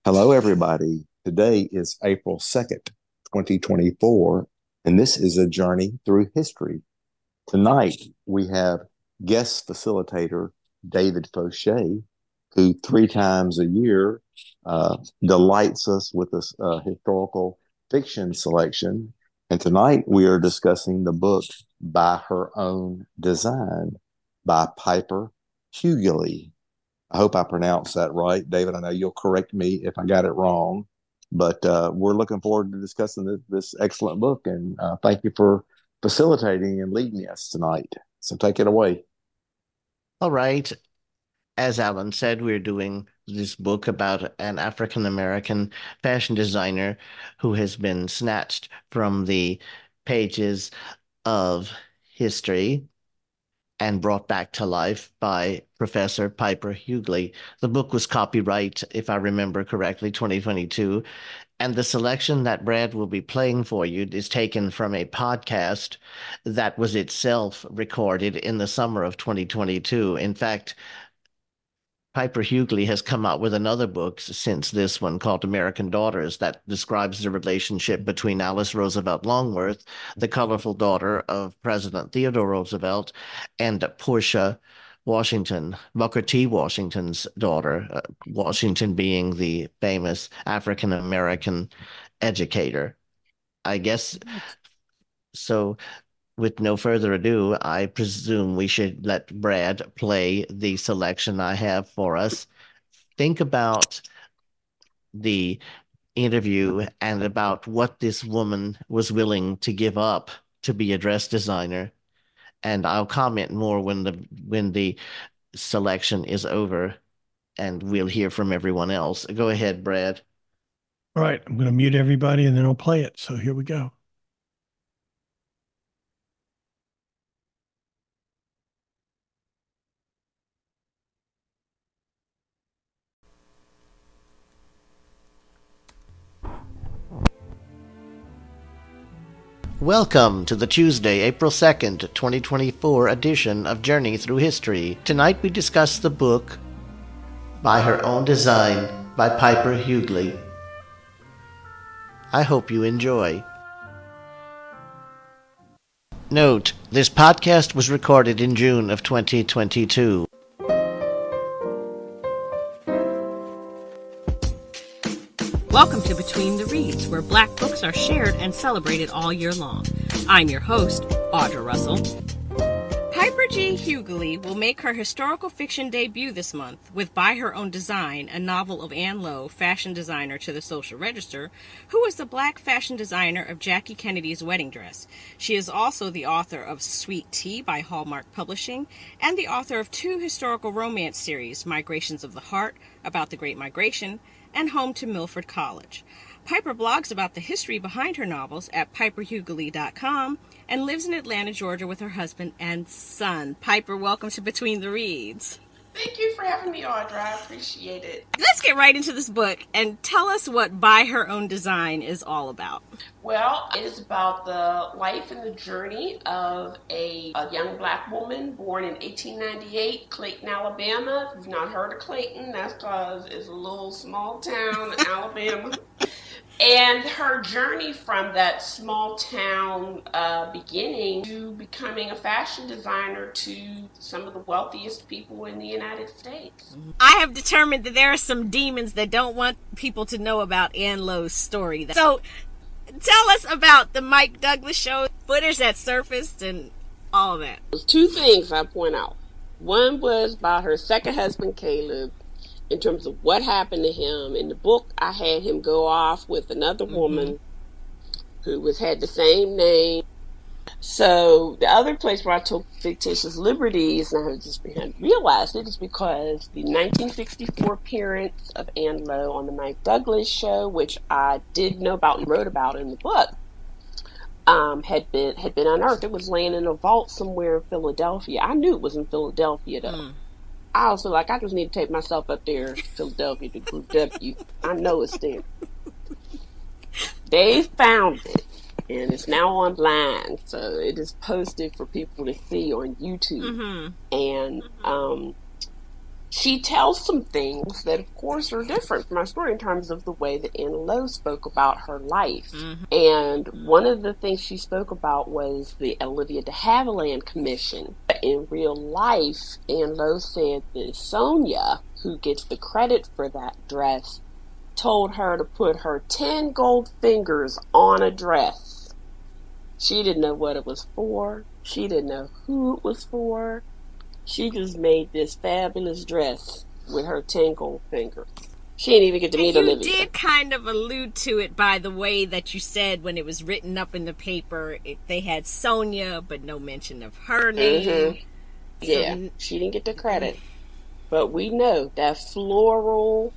Hello, everybody. Today is April 2nd, 2024, and this is a journey through history. Tonight, we have guest facilitator David Fauché, who 3 times a year delights us with this historical fiction selection. And tonight, we are discussing the book By Her Own Design by Piper Hughley. I hope I pronounced that right. David, I know you'll correct me if I got it wrong, but we're looking forward to discussing this excellent book. And thank you for facilitating and leading us tonight. So take it away. All right. As Alan said, we're doing this book about an African American fashion designer who has been snatched from the pages of history and brought back to life by Professor Piper Hughley. The book was copyright, if I remember correctly, 2022. And the selection that Brad will be playing for you is taken from a podcast that was itself recorded in the summer of 2022. In fact, Piper Hughley has come out with another book since this one called American Daughters that describes the relationship between Alice Roosevelt Longworth, the colorful daughter of President Theodore Roosevelt, and Portia Washington, Booker T. Washington's daughter, Washington being the famous African American educator. I guess so. With no further ado, I presume we should let Brad play the selection I have for us. Think about the interview and about what this woman was willing to give up to be a dress designer. And I'll comment more when the selection is over and we'll hear from everyone else. Go ahead, Brad. All right, I'm going to mute everybody and then I'll play it. So here we go. Welcome to the Tuesday, April 2nd, 2024 edition of Journey Through History. Tonight we discuss the book By Her Own Design by Piper Hughley. I hope you enjoy. Note, this podcast was recorded in June of 2022. Welcome to Between the Reads, where Black books are shared and celebrated all year long. I'm your host, Audra Russell. Piper G. Hughley will make her historical fiction debut this month with By Her Own Design, a novel of Ann Lowe, fashion designer to the Social Register, who was the black fashion designer of Jackie Kennedy's wedding dress. She is also the author of Sweet Tea by Hallmark Publishing and the author of 2 historical romance series, Migrations of the Heart, about the Great Migration, and Home to Milford College. Piper blogs about the history behind her novels at piperhughley.com and lives in Atlanta, Georgia with her husband and son. Piper, welcome to Between the Reads. Thank you for having me, Audra. I appreciate it. Let's get right into this book and tell us what By Her Own Design is all about. Well, it is about the life and the journey of a young black woman born in 1898, Clayton, Alabama. If you've not heard of Clayton, that's because it's a little small town in Alabama. And her journey from that small town beginning to becoming a fashion designer to some of the wealthiest people in the United States. I have determined that there are some demons that don't want people to know about Ann Lowe's story. So tell us about the Mike Douglas show, footage that surfaced, and all of that. There's 2 things I point out. One was about her second husband, Caleb, in terms of what happened to him. In the book, I had him go off with another woman who had the same name. So the other place where I took fictitious liberties, and I just realized it, is because the 1964 appearance of Ann Lowe on the Mike Douglas show, which I did know about and wrote about in the book, had been unearthed. It was laying in a vault somewhere in Philadelphia. I knew it was in Philadelphia, though. I also I just need to take myself up there to Philadelphia to Group W. I know it's there. They found it, and it's now online, so it is posted for people to see on YouTube. And she tells some things that, of course, are different from our story in terms of the way that Anna Lowe spoke about her life. Mm-hmm. And one of the things she spoke about was the Olivia de Havilland Commission. In real life, Anna Lowe said that Sonia, who gets the credit for that dress, told her to put her 10 gold fingers on a dress. She didn't know what it was for. She didn't know who it was for. She just made this fabulous dress with her 10 gold fingers. She didn't even get to meet Olivia. You did kind of allude to it by the way that you said when it was written up in the paper. They had Sonia, but no mention of her name. Mm-hmm. Yeah, she didn't get the credit. But we know that floral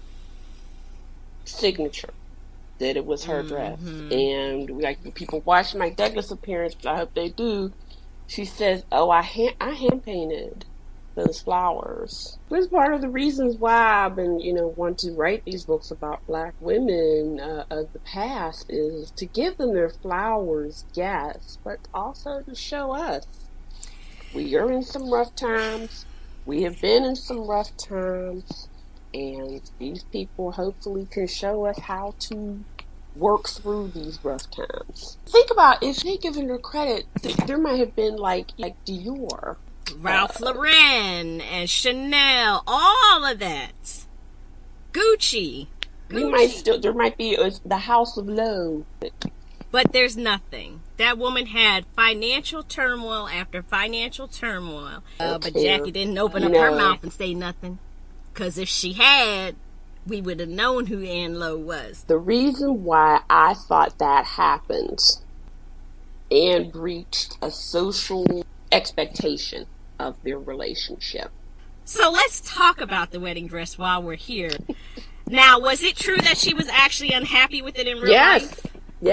signature that it was her dress. And like when people watch Mike Douglas' appearance, which I hope they do, she says, "Oh, I hand painted those flowers." It was part of the reasons why I've been, want to write these books about Black women of the past, is to give them their flowers, yes, but also to show us we are in some rough times. We have been in some rough times, and these people hopefully can show us how to work through these rough times. Think about, if they given her credit, there might have been like Dior, Ralph Lauren and Chanel, all of that. Gucci. there might be the House of Lowe. But there's nothing. That woman had financial turmoil after financial turmoil. But Jackie didn't open up her mouth and say nothing. Because if she had, we would have known who Ann Lowe was. The reason why I thought that happened, Anne breached a social expectation of their relationship. So let's talk about the wedding dress while we're here. Now, was it true that she was actually unhappy with it in real life?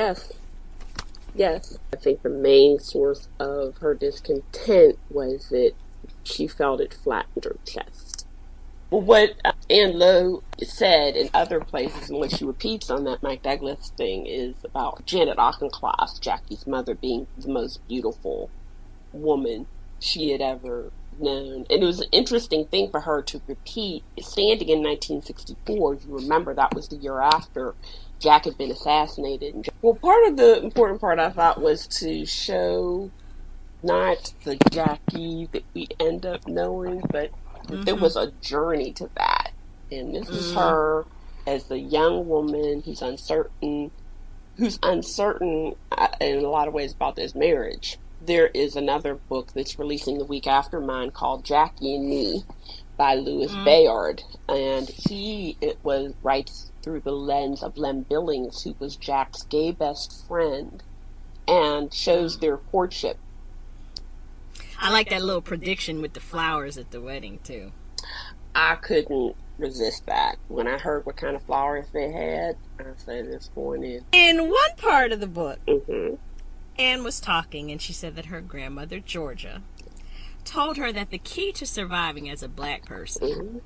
Yes. I think the main source of her discontent was that she felt it flattened her chest. Well, what Ann Lowe said in other places, and what she repeats on that Mike Douglas thing, is about Janet Auchincloss, Jackie's mother, being the most beautiful woman she had ever known. And it was an interesting thing for her to repeat, standing in 1964. You remember that was the year after Jack had been assassinated. Well, part of the important part I thought was to show not the Jackie that we end up knowing, but there was a journey to that. And this is her as a young woman who's uncertain in a lot of ways about this marriage. There is another book that's releasing the week after mine called Jackie and Me by Louis Bayard. And writes through the lens of Lem Billings, who was Jack's gay best friend, and shows their courtship. I like that little prediction with the flowers at the wedding, too. I couldn't resist that. When I heard what kind of flowers they had, I said, it's going in. In one part of the book, Anne was talking, and she said that her grandmother, Georgia, told her that the key to surviving as a Black person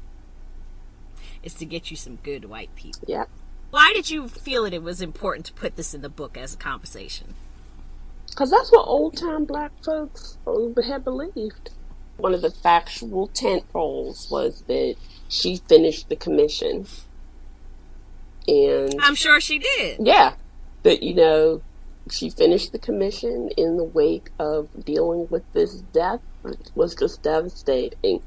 is to get you some good white people. Yep. Why did you feel it was important to put this in the book as a conversation? Because that's what old-time Black folks had believed. One of the factual tentpoles was that she finished the commission. And I'm sure she did. Yeah. That, she finished the commission in the wake of dealing with this death. It was just devastating.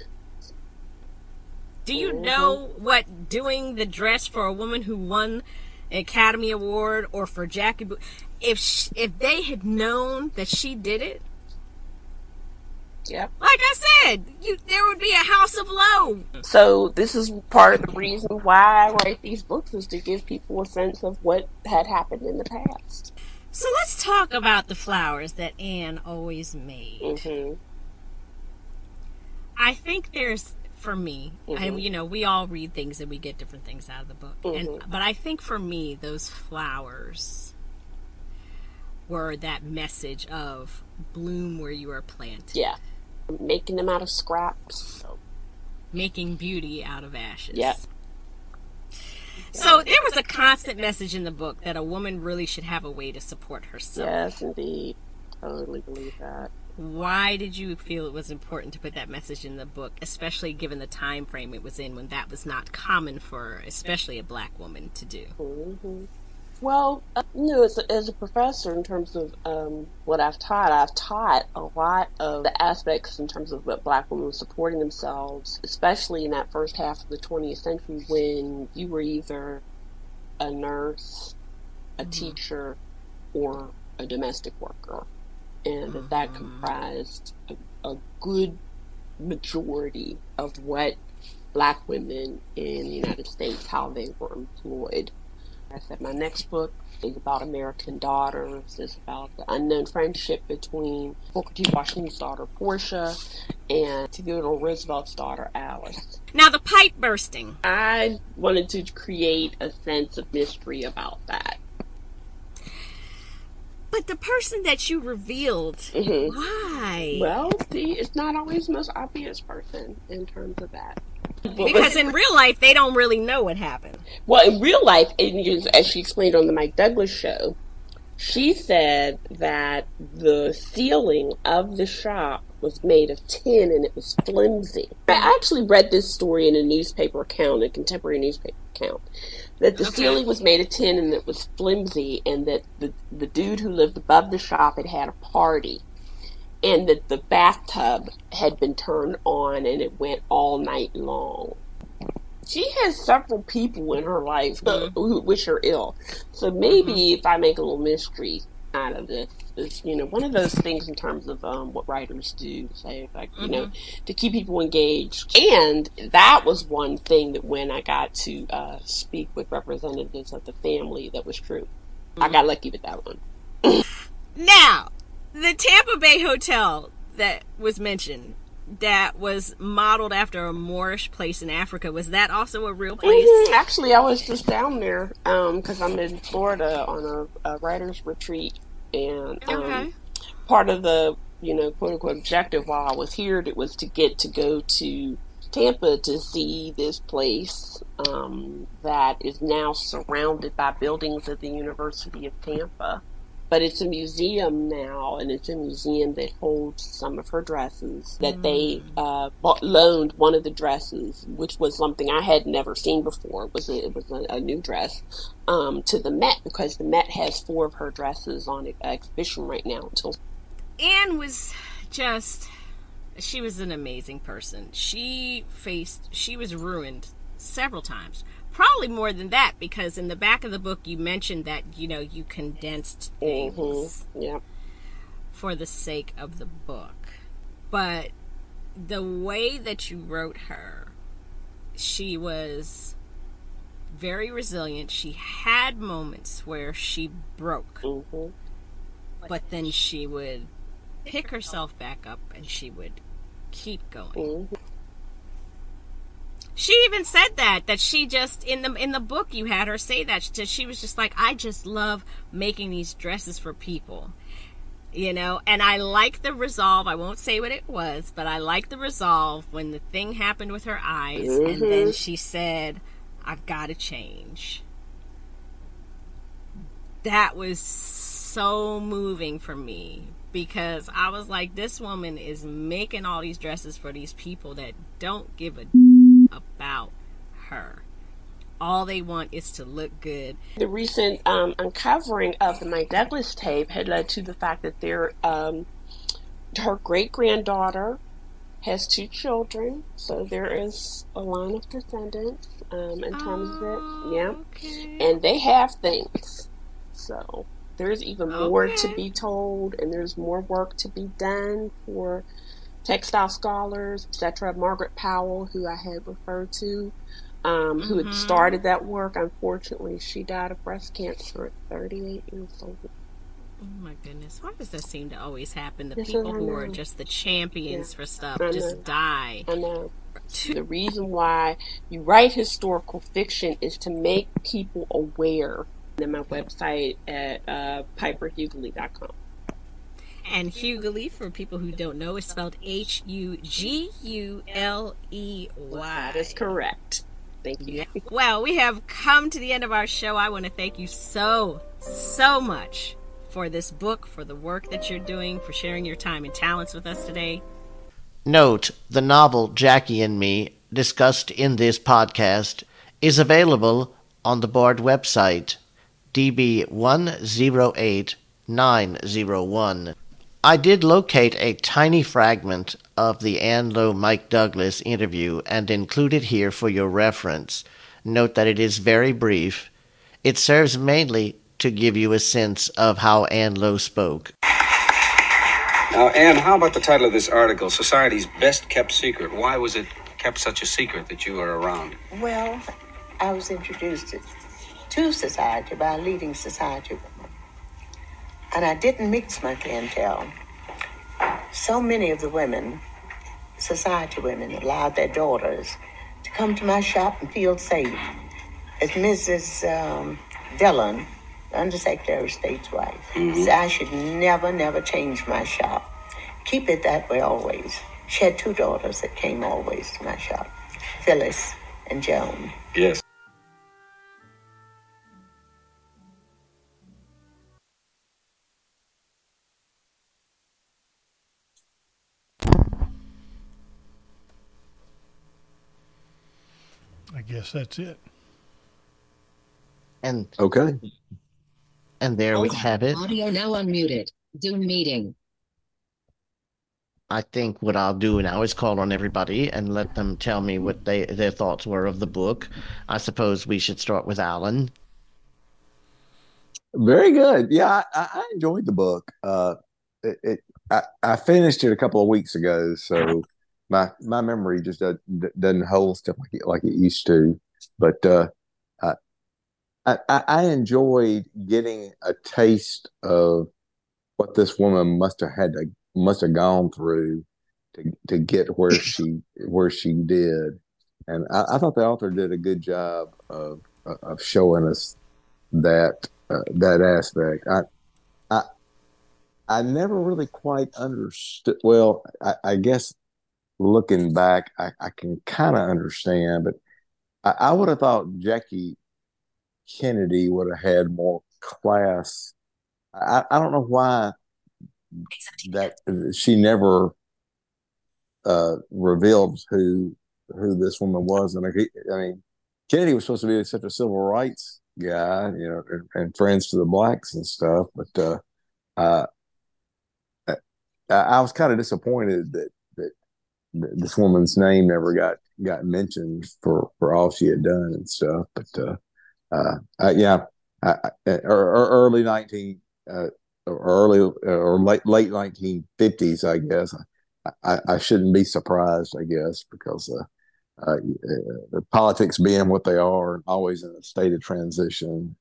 Do you know what doing the dress for a woman who won an Academy Award, or for Jackie, if they had known that she did it, yep, like I said, there would be a House of Lowe. So this is part of the reason why I write these books, is to give people a sense of what had happened in the past. So let's talk about the flowers that Anne always made. I think there's, for me, and we all read things and we get different things out of the book, but I think for me, those flowers were that message of bloom where you are planted. Yeah. Making them out of scraps. Making beauty out of ashes. Yeah. So there was a constant message in the book that a woman really should have a way to support herself. Yes, indeed. Totally believe that. Why did you feel it was important to put that message in the book, especially given the time frame it was in when that was not common for especially a Black woman to do? Mm-hmm. Well, as a professor, in terms of what I've taught a lot of the aspects in terms of what Black women were supporting themselves, especially in that first half of the 20th century when you were either a nurse, a teacher, or a domestic worker. And that comprised a good majority of what Black women in the United States, how they were employed. I said my next book is about American Daughters. It's about the unknown friendship between Booker T. Washington's daughter Portia and Theodore Roosevelt's daughter Alice. Now, the pipe bursting. I wanted to create a sense of mystery about that. But the person that you revealed, why? Well, see, it's not always the most obvious person in terms of that. Because in real life, they don't really know what happened. Well, in real life, as she explained on the Mike Douglas show, she said that the ceiling of the shop was made of tin and it was flimsy. I actually read this story in a newspaper account, a contemporary newspaper account, that the ceiling was made of tin and it was flimsy, and that the dude who lived above the shop had a party, and that the bathtub had been turned on and it went all night long. She has several people in her life who wish her ill. So maybe if I make a little mystery out of this, it's, one of those things in terms of what writers do, say, like, to keep people engaged. And that was one thing that when I got to speak with representatives of the family, that was true. I got lucky with that one. Now, the Tampa Bay Hotel that was mentioned, that was modeled after a Moorish place in Africa, was that also a real place? Actually, I was just down there because I'm in Florida on a writer's retreat, and part of the quote unquote objective while I was here was to get to go to Tampa to see this place that is now surrounded by buildings at the University of Tampa. But it's a museum now, and it's a museum that holds some of her dresses that they loaned one of the dresses, which was something I had never seen before. It was a new dress to the Met, because the Met has 4 of her dresses on exhibition right now. Anne was she was an amazing person. She was ruined several times. Probably more than that, because in the back of the book you mentioned that, you condensed things for the sake of the book. But the way that you wrote her, she was very resilient. She had moments where she broke. But then she would pick herself back up and she would keep going. She even said that she just, in the book you had her say that, she was just like, I just love making these dresses for people, and I like the resolve. I won't say what it was, but I like the resolve when the thing happened with her eyes, and then she said, I've got to change. That was so moving for me, because I was like, this woman is making all these dresses for these people that don't give a about her. All they want is to look good. The recent uncovering of the Mike Douglas tape had led to the fact that her great-granddaughter has 2 children, so there is a line of descendants in terms of it. Yeah. Okay. And they have things. So there's even more to be told, and there's more work to be done for textile scholars, etc. Margaret Powell, who I had referred to, who had started that work. Unfortunately, she died of breast cancer at 38 years old. Oh my goodness. Why does that seem to always happen? The people who are just the champions for stuff just die. I know. The reason why you write historical fiction is to make people aware. And my website at piperhuguley.com. And Huguley, for people who don't know, is spelled Huguley. That is correct. Thank you. Well, we have come to the end of our show. I want to thank you so much for this book, for the work that you're doing, for sharing your time and talents with us today. Note, the novel Jackie and Me, discussed in this podcast, is available on the Bard website, DB108901. I did locate a tiny fragment of the Ann Lowe Mike Douglas interview and include it here for your reference. Note that it is very brief. It serves mainly to give you a sense of how Ann Lowe spoke. Now, Ann, how about the title of this article, Society's Best Kept Secret? Why was it kept such a secret that you were around? Well, I was introduced to society by a leading society woman. And I didn't mix my clientele. So many of the women, society women, allowed their daughters to come to my shop and feel safe. As Mrs. Dillon, the Undersecretary of State's wife, said I should never change my shop. Keep it that way always. She had two daughters that came always to my shop, Phyllis and Joan. Yes. I guess that's it. And Okay. there we have it. Audio now unmuted. Zoom meeting. I think what I'll do now is call on everybody and let them tell me what their thoughts were of the book. I suppose we should start with Alan. Very good. Yeah, I enjoyed the book. I finished it a couple of weeks ago, so my memory just doesn't hold stuff like it used to. But I enjoyed getting a taste of what this woman must have gone through to get where she did, and I thought the author did a good job of showing us that aspect. I never really quite understood. Well, I guess looking back, I can kind of understand, but I would have thought Jackie Kennedy would have had more class. I don't know why that she never revealed who this woman was. I mean, Kennedy was supposed to be such a civil rights guy, and friends to the blacks and stuff. But I was kind of disappointed that this woman's name never got mentioned for all she had done and stuff. But early 19 early or late 1950s, I guess. I shouldn't be surprised, I guess, because the politics being what they are, always in a state of transition.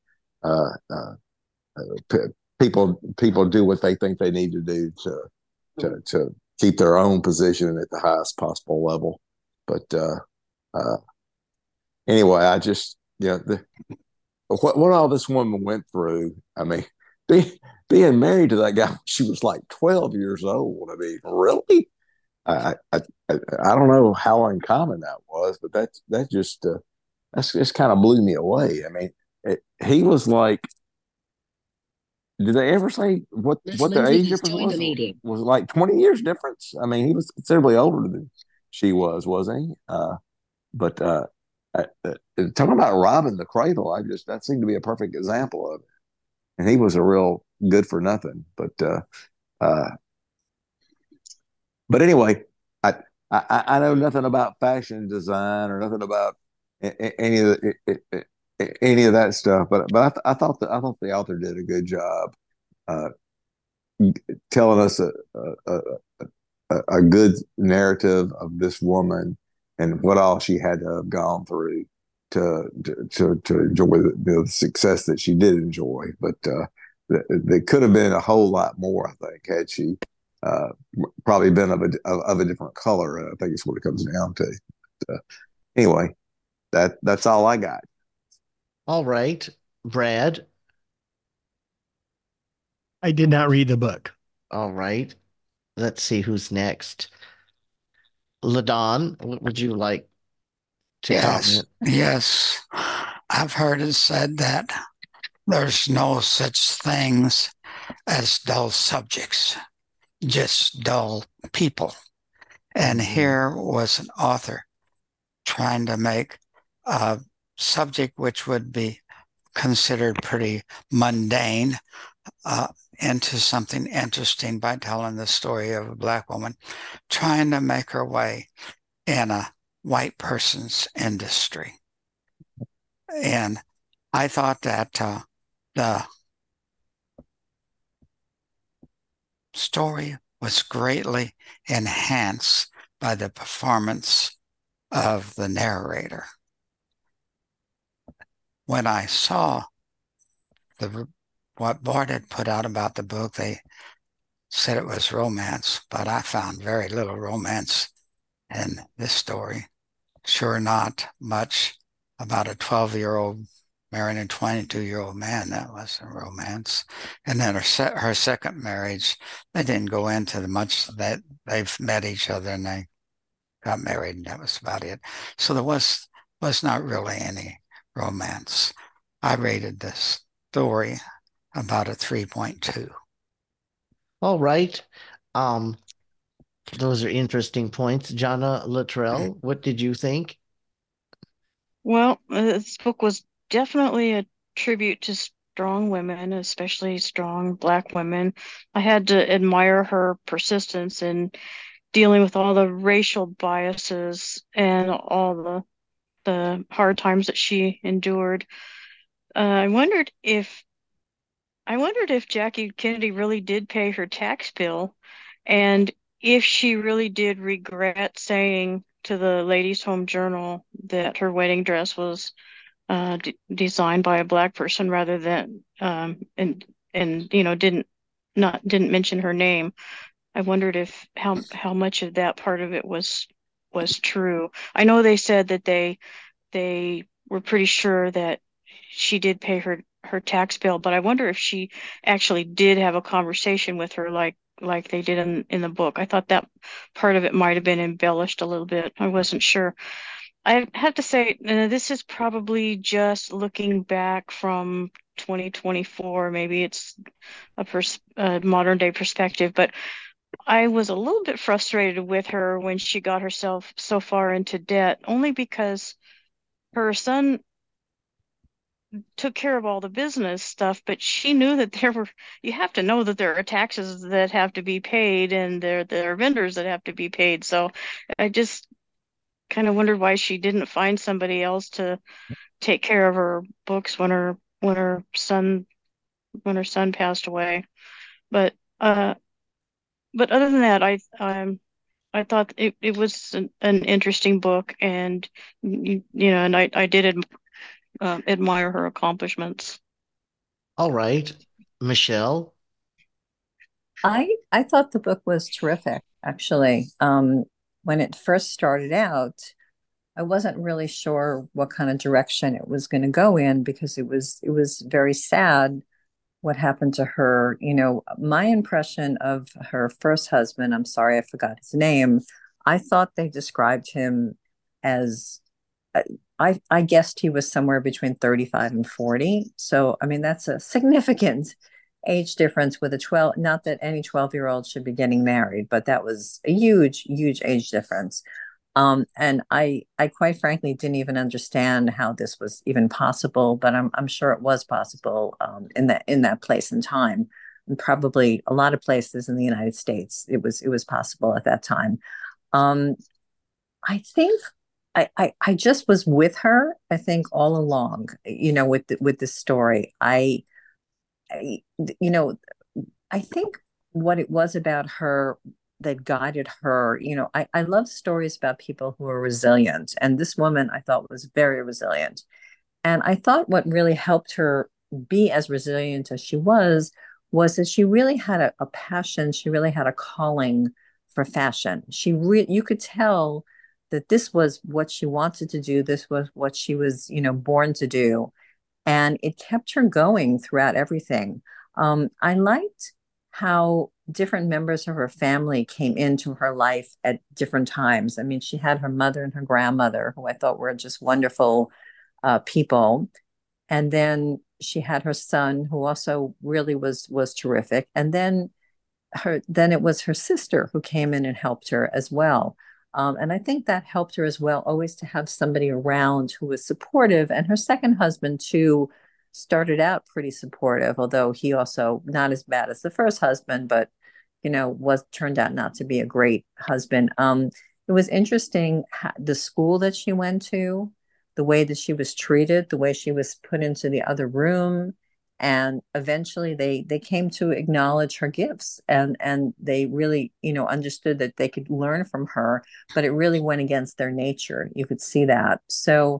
People do what they think they need to do to keep their own position at the highest possible level. But anyway, I just what all this woman went through. I mean, being married to that guy when she was like 12 years old. I mean, really? I don't know how uncommon that was, but that just kind of blew me away. I mean, he was like, did they ever say what the age difference was? Was it like 20 years difference? I mean, he was considerably older than she was, wasn't he? But talking about robbing the cradle, that seemed to be a perfect example of it. And he was a real good for nothing. But anyway, I know nothing about fashion design or nothing about any of that stuff. But I thought the author did a good job telling us a good narrative of this woman and what all she had to have gone through to enjoy the success that she did enjoy. But there could have been a whole lot more, I think, had she probably been of a different color. I think it's what it comes down to. Anyway, that's all I got. All right, Brad. I did not read the book. All right. Let's see who's next. LaDon, what would you like to comment? Yes. I've heard it said that there's no such things as dull subjects, just dull people. And here was an author trying to make a subject which would be considered pretty mundane into something interesting by telling the story of a Black woman trying to make her way in a white person's industry. And I thought that the story was greatly enhanced by the performance of the narrator. When I saw what Bard had put out about the book, they said it was romance, but I found very little romance in this story. Sure, not much about a 12-year-old marrying a 22-year-old man. That wasn't romance. And then her second marriage, they didn't go into much. That they've met each other and they got married, and that was about it. So there was not really any romance. I rated this story about a 3.2. All right. Those are interesting points. Jana Luttrell, what did you think? Well, this book was definitely a tribute to strong women, especially strong Black women. I had to admire her persistence in dealing with all the racial biases and all the hard times that she endured. I wondered if Jackie Kennedy really did pay her tax bill, and if she really did regret saying to the Ladies' Home Journal that her wedding dress was designed by a Black person rather than and didn't mention her name. I wondered if how much of that part of it was true. I know they said that they were pretty sure that she did pay her tax bill, but I wonder if she actually did have a conversation with her like they did in the book. I thought that part of it might have been embellished a little bit. I wasn't sure. I have to say, this is probably just looking back from 2024. Maybe it's a modern day perspective, but I was a little bit frustrated with her when she got herself so far into debt, only because her son took care of all the business stuff, but she knew that you have to know that there are taxes that have to be paid and there are vendors that have to be paid. So I just kind of wondered why she didn't find somebody else to take care of her books when her son passed away. But other than that, I thought it was an interesting book, and and I did admire her accomplishments. All right. Michelle? I thought the book was terrific, actually. When it first started out, I wasn't really sure what kind of direction it was going to go in because it was very sad what happened to her. My impression of her first husband, I'm sorry, I forgot his name. I thought they described him as I guessed he was somewhere between 35 and 40. So, I mean, that's a significant age difference with a 12, not that any 12-year-old should be getting married, but that was a huge, huge age difference. And I quite frankly didn't even understand how this was even possible, but I'm sure it was possible in that place and time, and probably a lot of places in the United States it was possible at that time. I think I just was with her, I think, all along, with this story. I think what it was about her that guided her, I love stories about people who are resilient. And this woman I thought was very resilient. And I thought what really helped her be as resilient as she was that she really had a passion. She really had a calling for fashion. You could tell that this was what she wanted to do. This was what she was, born to do. And it kept her going throughout everything. I liked how different members of her family came into her life at different times. I mean, she had her mother and her grandmother, who I thought were just wonderful people. And then she had her son, who also really was terrific. And then it was her sister who came in and helped her as well. And I think that helped her as well, always to have somebody around who was supportive. And her second husband, too, started out pretty supportive, although he also not as bad as the first husband, but was turned out not to be a great husband. It was interesting the school that she went to, the way that she was treated, the way she was put into the other room, and eventually they came to acknowledge her gifts, and they really understood that they could learn from her, but it really went against their nature. You could see that. So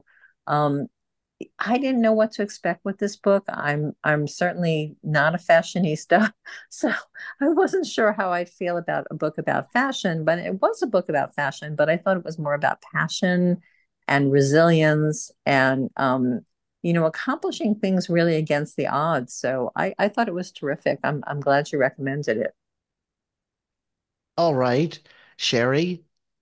I didn't know what to expect with this book. I'm certainly not a fashionista, so I wasn't sure how I'd feel about a book about fashion, but it was a book about fashion, but I thought it was more about passion and resilience and accomplishing things really against the odds. So I thought it was terrific. I'm glad you recommended it. All right, Sherry.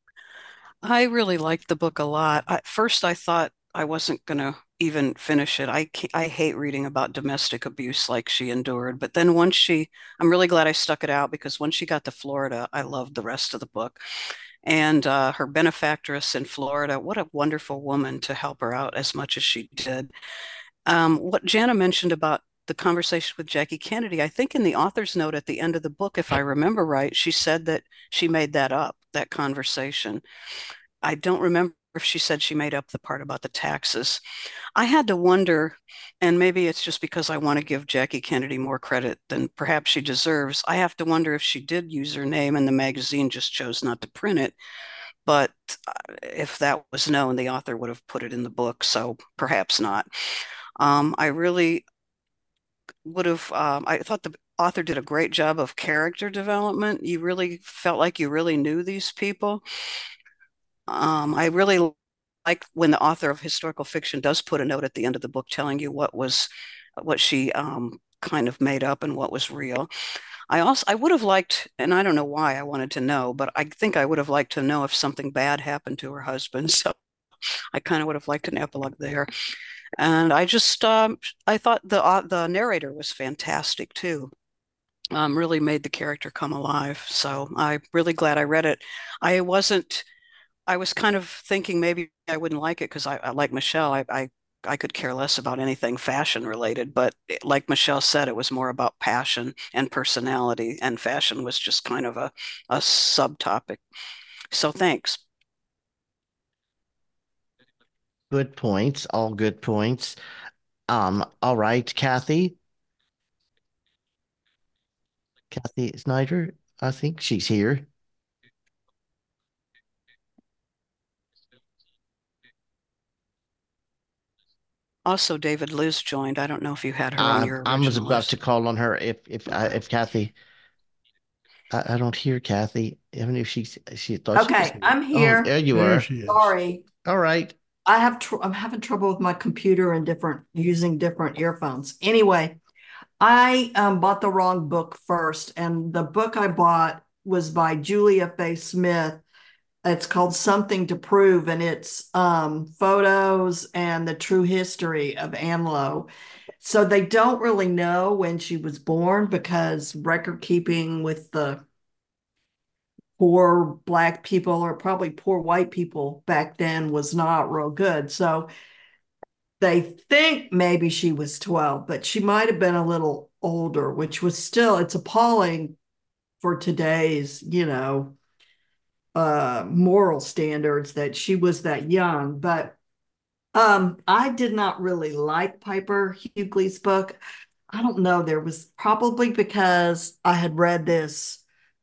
I really liked the book a lot. At first, I thought I wasn't going to even finish it. I hate reading about domestic abuse like she endured. But then I'm really glad I stuck it out, because once she got to Florida, I loved the rest of the book. And her benefactress in Florida, what a wonderful woman to help her out as much as she did. What Jana mentioned about the conversation with Jackie Kennedy, I think in the author's note at the end of the book, if I remember right, she said that she made that up, that conversation. I don't remember if she said she made up the part about the taxes. I had to wonder, and maybe it's just because I want to give Jackie Kennedy more credit than perhaps she deserves. I have to wonder if she did use her name and the magazine just chose not to print it. But if that was known, the author would have put it in the book, so perhaps not. I really would have, I thought the author did a great job of character development. You really felt like you really knew these people. I really like when the author of historical fiction does put a note at the end of the book telling you what she kind of made up and what was real. I would have liked, and I don't know why I wanted to know, but I think I would have liked to know if something bad happened to her husband. So I kind of would have liked an epilogue there. And I thought the narrator was fantastic too. Really made the character come alive. So I'm really glad I read it. I was kind of thinking maybe I wouldn't like it because I like Michelle. I could care less about anything fashion related, but like Michelle said, it was more about passion and personality, and fashion was just kind of a subtopic. So thanks. Good points, all good points. All right, Kathy. Kathy Snyder, I think she's here. Also, David Liz joined. I don't know if you had her on your I was original about list. to call on her if Kathy. I don't hear Kathy. Even if she thought she was Okay, here. I'm here. Oh, there you There are. she is. Sorry. All right. I'm having trouble with my computer and using different earphones. Anyway, I bought the wrong book first, and the book I bought was by Julia Fay Smith. It's called Something to Prove, and it's photos and the true history of AMLO. So they don't really know when she was born, because record keeping with the poor Black people, or probably poor white people back then, was not real good. So they think maybe she was 12, but she might have been a little older, which was still, it's appalling for today's, moral standards that she was that young. But I did not really like Piper Hughley's book. I don't know. There was probably because I had read this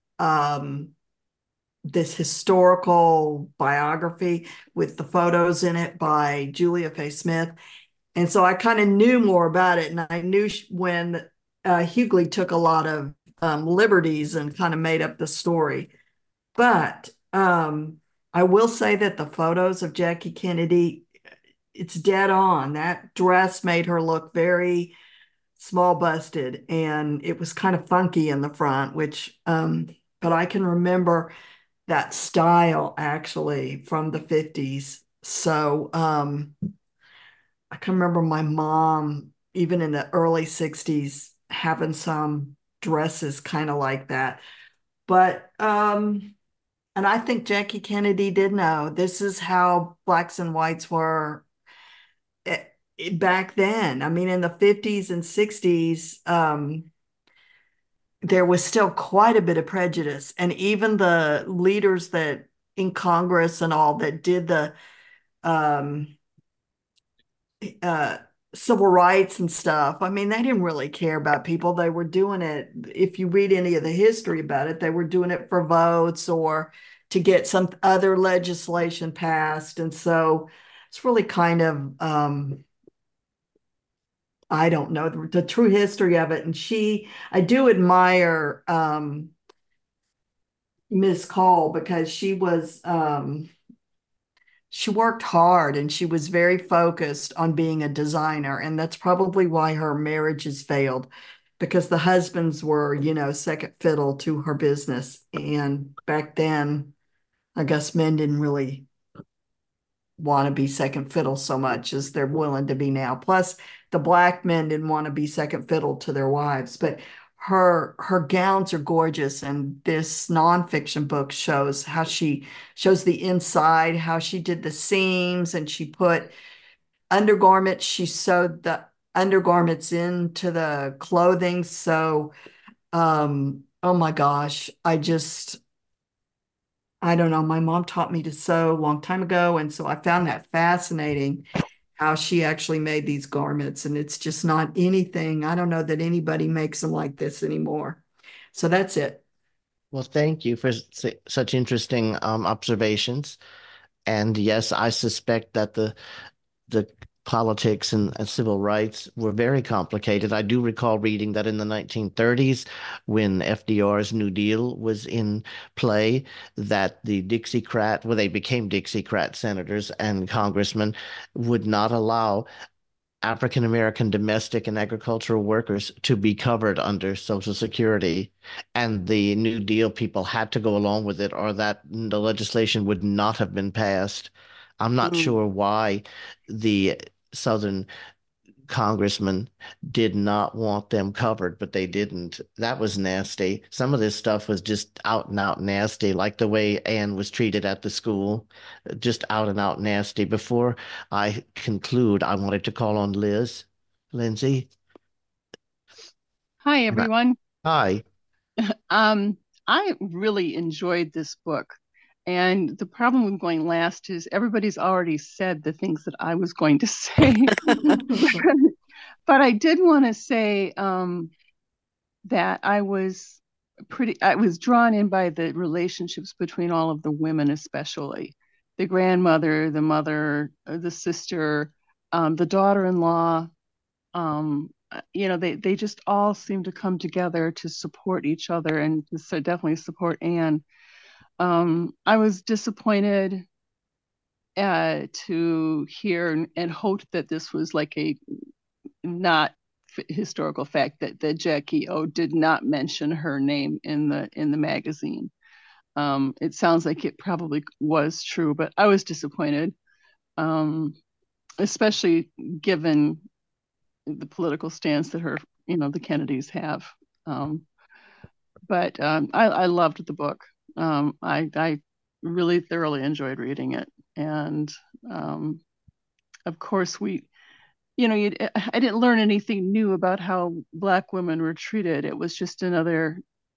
historical biography with the photos in it by Julia Fay Smith. And so I kind of knew more about it. And I knew when Hughley took a lot of liberties and kind of made up the story. But I will say that the photos of Jackie Kennedy, it's dead on. That dress made her look very small busted, and it was kind of funky in the front, but I can remember that style actually from the 50s. So I can remember my mom even in the early 60s, having some dresses kind of like that. But and I think Jackie Kennedy did know this is how blacks and whites were back then. I mean, in the 50s and 60s, there was still quite a bit of prejudice. And even the leaders that in Congress and all that did the um, uh, civil rights and stuff, I mean, they didn't really care about people. They were doing it, if you read any of the history about it, they were doing it for votes or to get some other legislation passed. And so it's really kind of, I don't know the true history of it. And I do admire Miss Cole because she worked hard and she was very focused on being a designer. And that's probably why her marriages failed because the husbands were, second fiddle to her business. And back then, I guess men didn't really want to be second fiddle so much as they're willing to be now. Plus, the black men didn't want to be second fiddle to their wives. But her gowns are gorgeous, and this nonfiction book shows how she shows the inside, how she did the seams, and she put undergarments. She sewed the undergarments into the clothing. So, oh my gosh, I don't know. My mom taught me to sew a long time ago. And so I found that fascinating how she actually made these garments. And it's just not anything. I don't know that anybody makes them like this anymore. So that's it. Well, thank you for such interesting observations. And yes, I suspect that the politics and civil rights were very complicated. I do recall reading that in the 1930s, when FDR's New Deal was in play, that the Dixiecrat, well, they became Dixiecrat senators and congressmen, would not allow African American domestic and agricultural workers to be covered under Social Security. And the New Deal people had to go along with it, or that the legislation would not have been passed. I'm not sure why the Southern congressmen did not want them covered, but they didn't. That was nasty. Some of this stuff was just out and out nasty, like the way Anne was treated at the school, just out and out nasty. Before I conclude, I wanted to call on Liz. Lindsay. Hi, everyone. Hi. I really enjoyed this book. And the problem with going last is everybody's already said the things that I was going to say. But I did want to say that I was drawn in by the relationships between all of the women, especially the grandmother, the mother, the sister, the daughter-in-law. They just all seem to come together to support each other and to definitely support Anne. I was disappointed to hear and hoped that this was like a not historical fact that Jackie O did not mention her name in the magazine. It sounds like it probably was true, but I was disappointed, especially given the political stance that the Kennedys have. But I loved the book. I really thoroughly enjoyed reading it. And of course, I didn't learn anything new about how Black women were treated. It was just another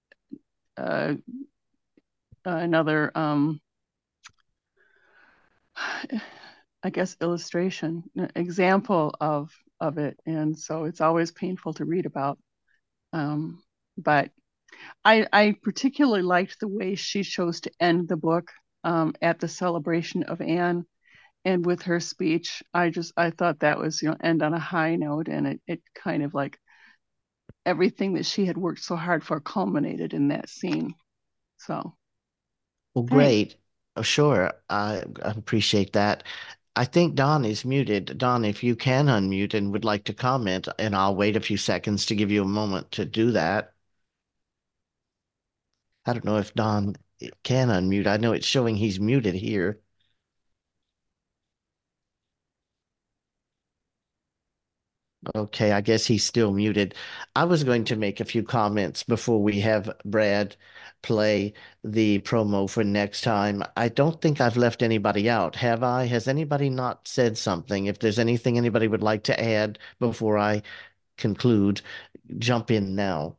I guess illustration, example of it. And so it's always painful to read about. But I particularly liked the way she chose to end the book at the celebration of Anne, and with her speech. I thought that was, end on a high note, and it kind of like everything that she had worked so hard for culminated in that scene. So, well, great. Oh, sure. I appreciate that. I think Don is muted. Don, if you can unmute and would like to comment, and I'll wait a few seconds to give you a moment to do that. I don't know if Don can unmute. I know it's showing he's muted here. Okay, I guess he's still muted. I was going to make a few comments before we have Brad play the promo for next time. I don't think I've left anybody out, have I? Has anybody not said something? If there's anything anybody would like to add before I conclude, jump in now.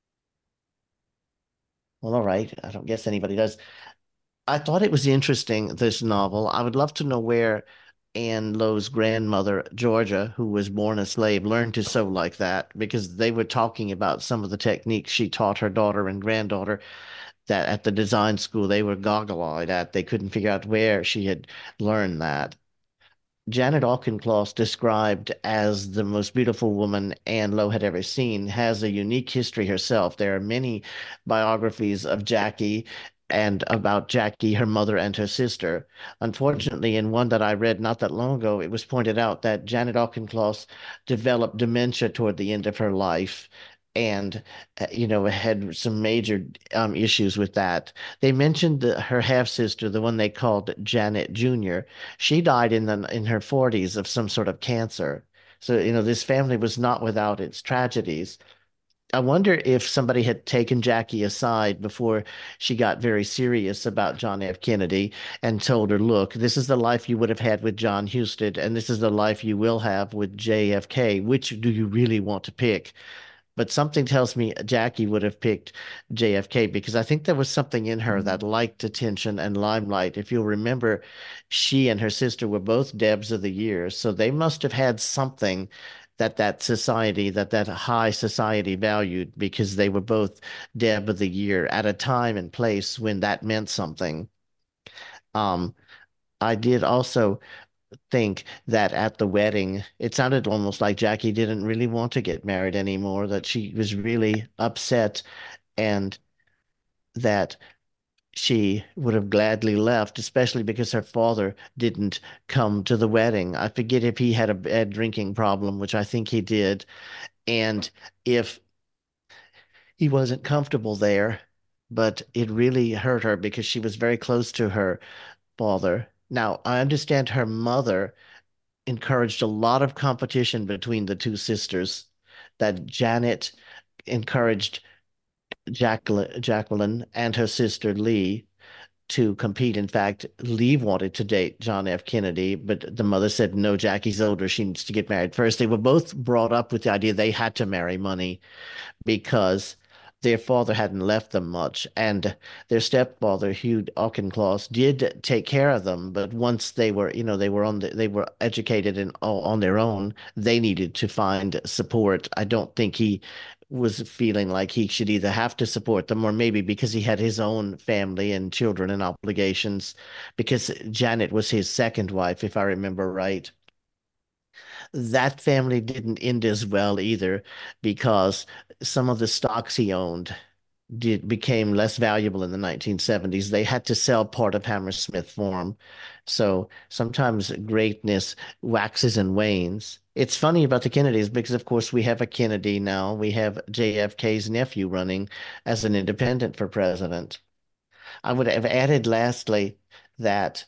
Well, all right. I don't guess anybody does. I thought it was interesting, this novel. I would love to know where Anne Lowe's grandmother, Georgia, who was born a slave, learned to sew like that because they were talking about some of the techniques she taught her daughter and granddaughter that at the design school they were goggle-eyed at. They couldn't figure out where she had learned that. Janet Auchincloss, described as the most beautiful woman Anne Lowe had ever seen, has a unique history herself. There are many biographies of Jackie and about Jackie, her mother, and her sister. Unfortunately, in one that I read not that long ago, it was pointed out that Janet Auchincloss developed dementia toward the end of her life and had some major issues with that. They mentioned her half sister, the one they called Janet Jr. She died in her 40s of some sort of cancer. So, this family was not without its tragedies. I wonder if somebody had taken Jackie aside before she got very serious about John F. Kennedy and told her, look, this is the life you would have had with John Husted, and this is the life you will have with JFK. Which do you really want to pick? But something tells me Jackie would have picked JFK because I think there was something in her that liked attention and limelight. If you'll remember, she and her sister were both Debs of the Year, so they must have had something that society, that high society valued because they were both Deb of the Year at a time and place when that meant something. Um, I did also think that at the wedding, it sounded almost like Jackie didn't really want to get married anymore, that she was really upset and that she would have gladly left, especially because her father didn't come to the wedding. I forget if he had a bad drinking problem, which I think he did, and if he wasn't comfortable there, but it really hurt her because she was very close to her father. Now, I understand her mother encouraged a lot of competition between the two sisters, that Janet encouraged Jacqueline and her sister Lee to compete. In fact, Lee wanted to date John F. Kennedy, but the mother said, no, Jackie's older. She needs to get married first. They were both brought up with the idea they had to marry money because their father hadn't left them much, and their stepfather, Hugh Auchincloss, did take care of them. But once they were, they were educated and on their own, they needed to find support. I don't think he was feeling like he should either have to support them or maybe because he had his own family and children and obligations, because Janet was his second wife, if I remember right. That family didn't end as well either because some of the stocks he owned became less valuable in the 1970s. They had to sell part of Hammersmith Farm. So sometimes greatness waxes and wanes. It's funny about the Kennedys because, of course, we have a Kennedy now. We have JFK's nephew running as an independent for president. I would have added lastly that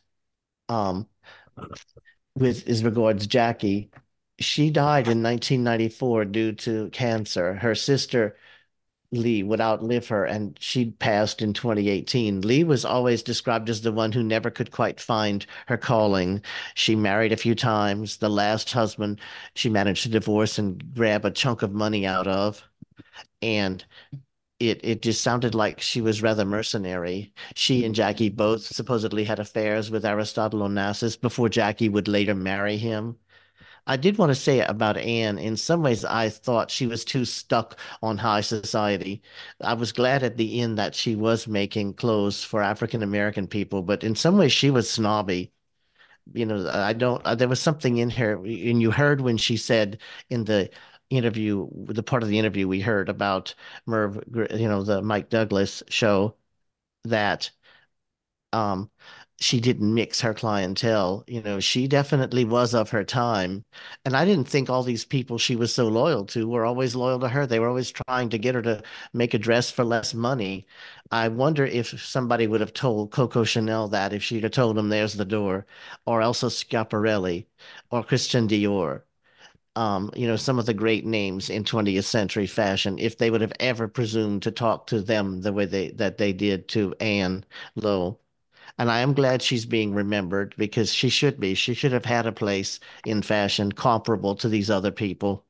with as regards Jackie, she died in 1994 due to cancer. Her sister Lee would outlive her, and she passed in 2018. Lee was always described as the one who never could quite find her calling. She married a few times. The last husband she managed to divorce and grab a chunk of money out of, and it just sounded like she was rather mercenary. She and Jackie both supposedly had affairs with Aristotle Onassis before Jackie would later marry him. I did want to say about Anne, in some ways, I thought she was too stuck on high society. I was glad at the end that she was making clothes for African American people, but in some ways, she was snobby. I don't, there was something in her, and you heard when she said in the interview, the part of the interview we heard about Merv, the Mike Douglas show, that um she didn't mix her clientele. She definitely was of her time. And I didn't think all these people she was so loyal to were always loyal to her. They were always trying to get her to make a dress for less money. I wonder if somebody would have told Coco Chanel that, if she'd have told him there's the door, or Elsa Schiaparelli or Christian Dior. some of the great names in 20th century fashion, if they would have ever presumed to talk to them the way they did to Anne Lowe. And I am glad she's being remembered because she should be. She should have had a place in fashion comparable to these other people.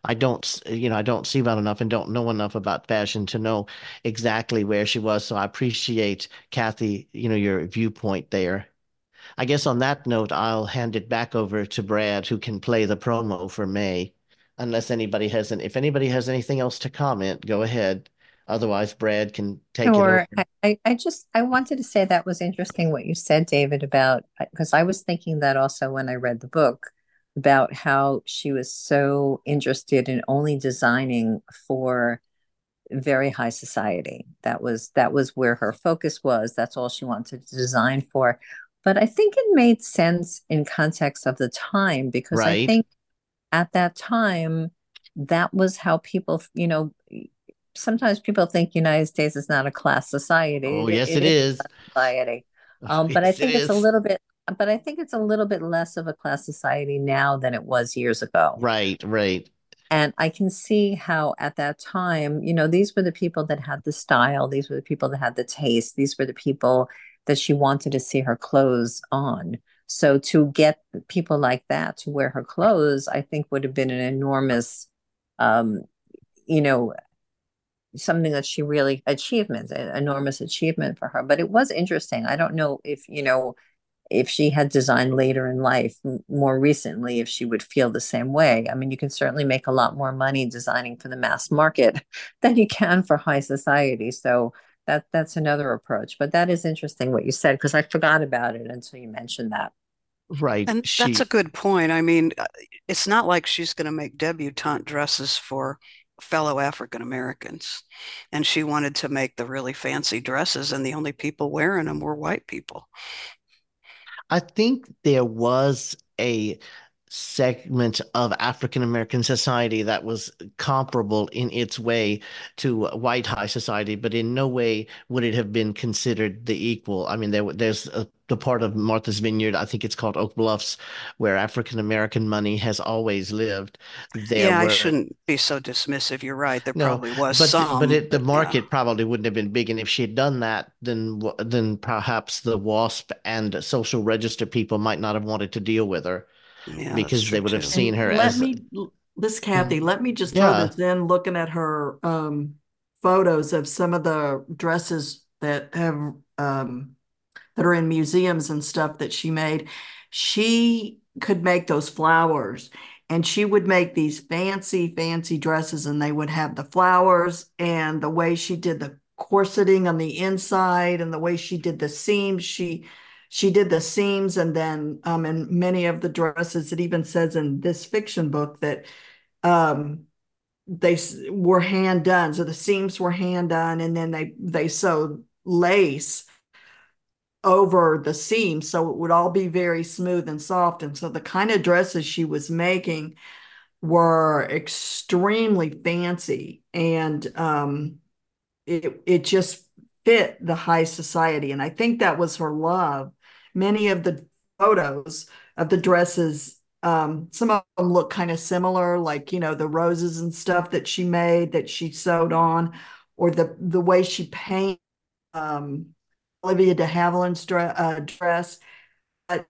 I don't see well enough and don't know enough about fashion to know exactly where she was. So I appreciate, Kathy, your viewpoint there. I guess on that note, I'll hand it back over to Brad, who can play the promo for May. If anybody has anything else to comment, go ahead. Otherwise, Brad can take it over. Sure. I wanted to say that was interesting what you said, David, about because I was thinking that also when I read the book about how she was so interested in only designing for very high society. That was where her focus was. That's all she wanted to design for. But I think it made sense in context of the time because I Right. think at that time that was how people, sometimes people think United States is not a class society. Oh, It, yes, it it is is. a society. But I Yes, it think it's a is. little bit, but I think it's a little bit less of a class society now than it was years ago. Right, right. And I can see how at that time, these were the people that had the style, these were the people that had the taste, these were the people that she wanted to see her clothes on. So to get people like that to wear her clothes, I think would have been an enormous, um, you know, something that she really achievement, an enormous achievement for her. But it was interesting. I don't know if she had designed later in life, more recently, if she would feel the same way. I mean, you can certainly make a lot more money designing for the mass market than you can for high society. So that's another approach. But that is interesting what you said because I forgot about it until you mentioned that. Right. And that's a good point. I mean, it's not like she's going to make debutante dresses for fellow African Americans. And she wanted to make the really fancy dresses, and the only people wearing them were white people. I think there was a segment of African American society that was comparable in its way to white high society, but in no way would it have been considered the equal. I mean, there's the part of Martha's Vineyard, I think it's called Oak Bluffs, where African American money has always lived. There Yeah, I were shouldn't be so dismissive. You're right. There No, probably was but some, the but yeah. market probably wouldn't have been big, and if she had done that, then perhaps the WASP and social register people might not have wanted to deal with her Yeah, that's because they true would have too. seen her Let as me, this Kathy, let me just throw yeah. this in, looking at her photos of some of the dresses that have that are in museums and stuff that she made. She could make those flowers, and she would make these fancy, fancy dresses, and they would have the flowers and the way she did the corseting on the inside and the way she did the seams. She did the seams, and then in many of the dresses, it even says in this fiction book that um, they were hand done. So the seams were hand done, and then they sewed lace over the seam so it would all be very smooth and soft. And so the kind of dresses she was making were extremely fancy, and it just fit the high society. And I think that was her love. Many of the photos of the dresses, some of them look kind of similar, like the roses and stuff that she made that she sewed on, or the way she painted Olivia de Havilland's dress. But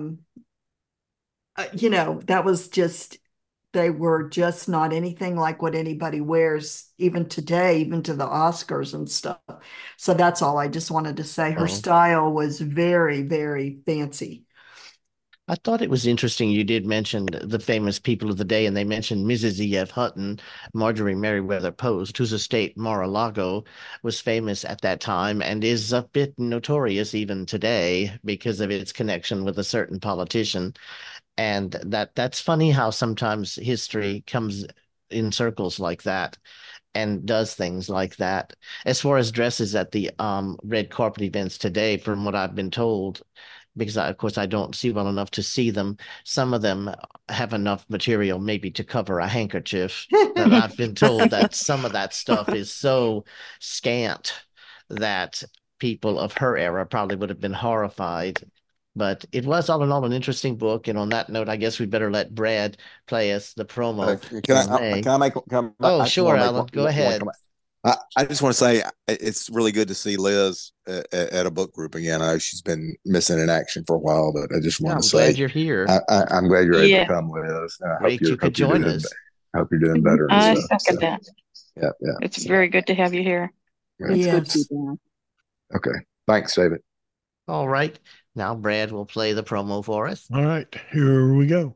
that was just, they were just not anything like what anybody wears even today, even to the Oscars and stuff. So that's all I just wanted to say. Her style was very, very fancy. I thought it was interesting you did mention the famous people of the day, and they mentioned Mrs. E.F. Hutton, Marjorie Merriweather Post, whose estate Mar-a-Lago was famous at that time and is a bit notorious even today because of its connection with a certain politician. And that's funny how sometimes history comes in circles like that and does things like that. As far as dresses at the red carpet events today, from what I've been told, because of course I don't see well enough to see them, some of them have enough material maybe to cover a handkerchief. That I've been told that some of that stuff is so scant that people of her era probably would have been horrified. But it was all in all an interesting book. And on that note, I guess we better let Brad play us the promo for May. Oh, sure, Alan. Go ahead. I just want to say it's really good to see Liz at a book group again. I know she's been missing in action for a while, but I just want to say I'm glad you're here. I'm glad you're able to come, Liz. Great you could join us. I hope you're doing better. I second that. Yeah. It's very good to have you here. It's good to be back. Okay. Thanks, David. All right. Now Brad will play the promo for us. All right. Here we go.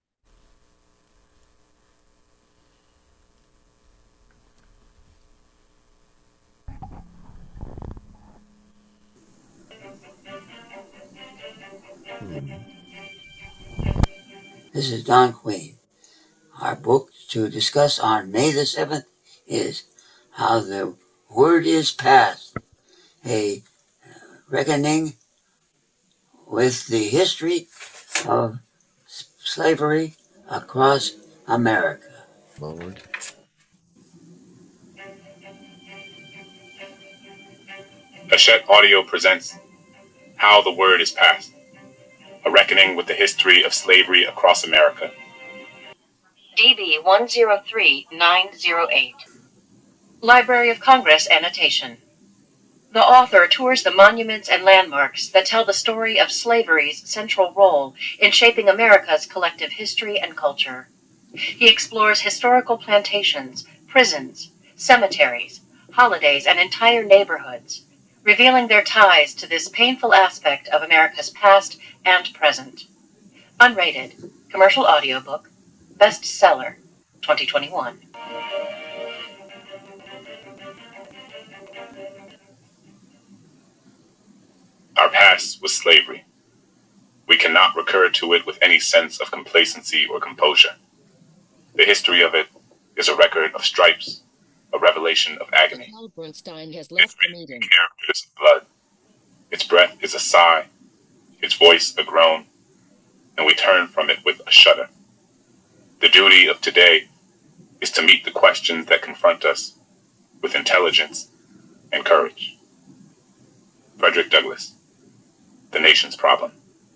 This is Don Quaid. Our book to discuss on May the 7th is How the Word is Passed, a reckoning with the history of slavery across America. Lord. Hachette Audio presents How the Word is Passed, a reckoning with the history of slavery across America. DB 103908. Library of Congress Annotation. The author tours the monuments and landmarks that tell the story of slavery's central role in shaping America's collective history and culture. He explores historical plantations, prisons, cemeteries, holidays, and entire neighborhoods, revealing their ties to this painful aspect of America's past and present. Unrated, commercial audiobook, bestseller, 2021. Our past was slavery. We cannot recur to it with any sense of complacency or composure. The history of it is a record of stripes, a revelation of agony. Bernstein has It's left the written in meeting. characters of blood. Its breath is a sigh, its voice a groan, and we turn from it with a shudder. The duty of today is to meet the questions that confront us with intelligence and courage. Frederick Douglass, The Nation's Problem.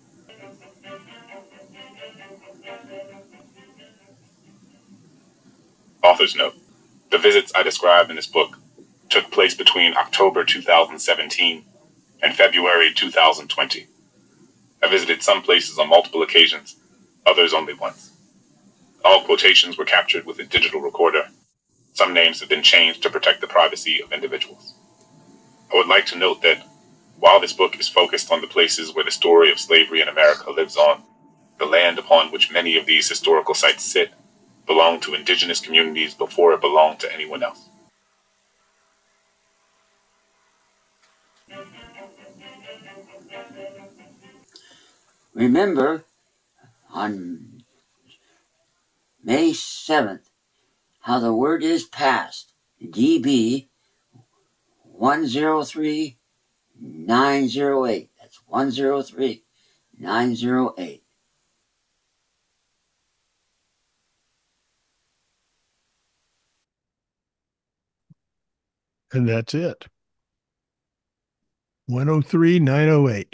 Author's note. The visits I describe in this book took place between October 2017 and February 2020. I visited some places on multiple occasions, others only once. All quotations were captured with a digital recorder. Some names have been changed to protect the privacy of individuals. I would like to note that while this book is focused on the places where the story of slavery in America lives on, the land upon which many of these historical sites sit belonged to indigenous communities before it belonged to anyone else. Remember, on May 7th, how the word is passed, DB 103908. That's 103908. And that's it. 103908.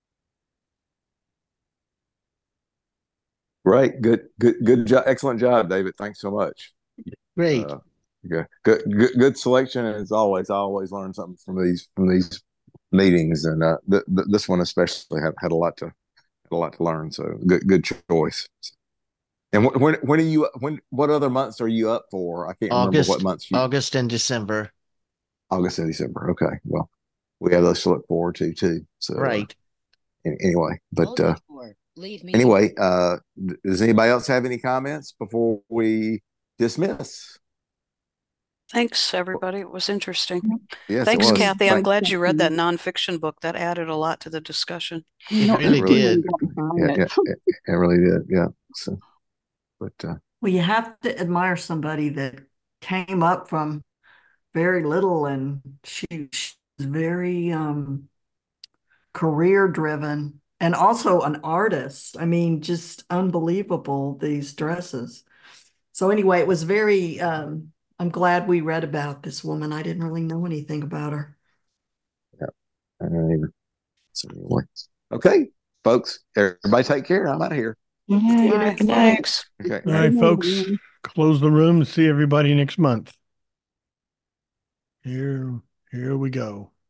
Great. Good job. Excellent job, David. Thanks so much. Great. Good selection. And as always, I always learn something from these meetings. And this one especially had a lot to learn. So good choice. And when are you, what other months are you up for? I can't remember what months August and December. August and December. Okay. Well, we have those to look forward to too. So right. Anyway, but anyway, does anybody else have any comments before we dismiss? Thanks, everybody. It was interesting. Yes, thanks, it was. Kathy. I'm glad you read that nonfiction book. That added a lot to the discussion. It really did. It really did. Yeah. So, but well, you have to admire somebody that came up from very little, and she's very career driven and also an artist. I mean, just unbelievable, these dresses. So anyway, it was very I'm glad we read about this woman. I didn't really know anything about her. Yeah, I don't either. So anyway, okay. folks, everybody take care. I'm out of here. Good night. Thanks. Okay. All right, folks, close the room and see everybody next month. Here we go.